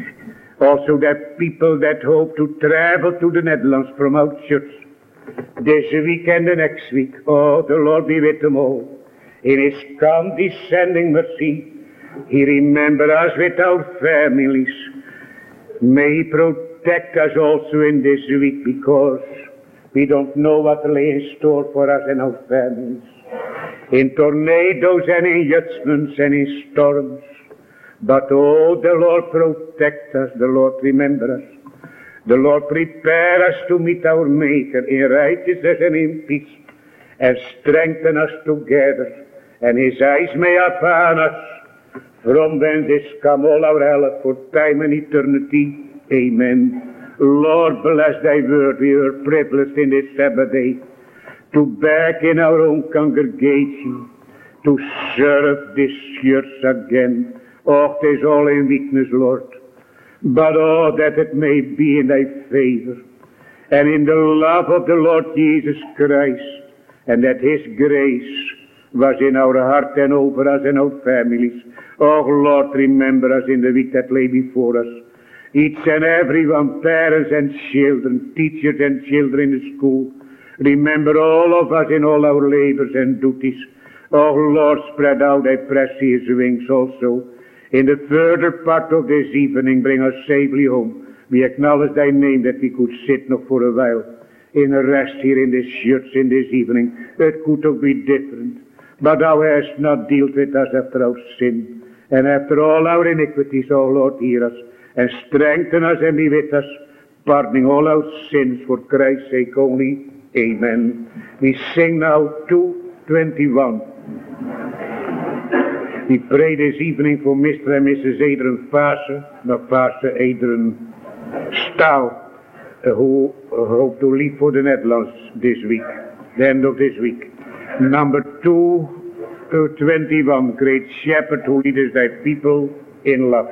Also that people that hope to travel to the Netherlands from our church this week and the next week. Oh, the Lord be with them all. In his condescending mercy, he remember us with our families. May he protect us also in this week, because we don't know what lay in store for us and our families. In tornadoes and in judgments and in storms. But oh, the Lord protect us, the Lord remember us. The Lord prepare us to meet our Maker in righteousness and in peace, and strengthen us together. And his eyes may upon us From whence is come all our help for time and eternity. Amen. Lord, bless thy word. We are privileged in this Sabbath day to back in our own congregation, to serve this church again. Oh, it is all in weakness, Lord. But oh, that it may be in thy favor and in the love of the Lord Jesus Christ, and that his grace was in our heart and over us and our families. Oh, Lord, remember us in the week that lay before us. Each and every one, parents and children, teachers and children in the school. Remember all of us in all our labors and duties. Oh, Lord, spread out thy precious wings also. In the further part of this evening, bring us safely home. We acknowledge thy name that we could sit noch for a while in a rest here in this church in this evening. It could have been different. But thou hast not dealt with us after our sin and after all our iniquities. O Lord, hear us and strengthen us and be with us, pardoning all our sins for Christ's sake only. Amen. We sing now two twenty-one. We pray this evening for Mister and Missus Adrian Vaassen, not Vaassen, Adrian Staal, uh, who uh, hope to leave for the Netherlands this week, the end of this week. Number two twenty-one, great shepherd who leadeth thy people in love.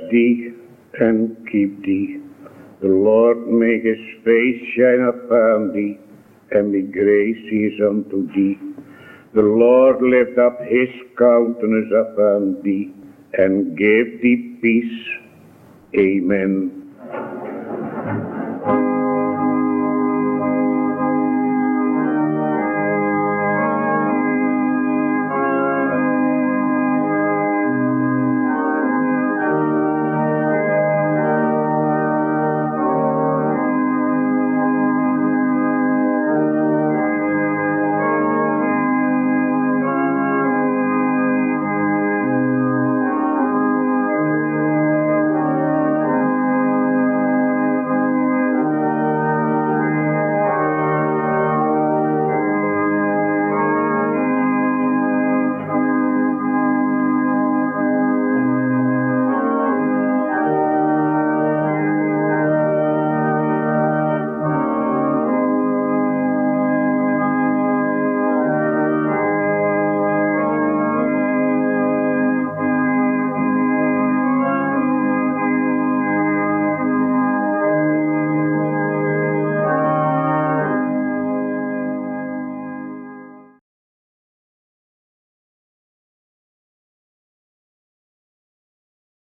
thee and keep thee. The Lord make his face shine upon thee, and be gracious unto thee. The Lord lift up his countenance upon thee, and give thee peace. Amen.